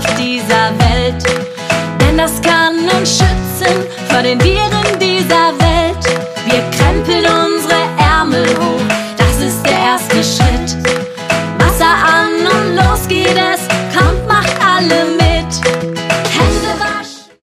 auf dieser Welt. Denn das kann uns schützen vor den Viren dieser Welt.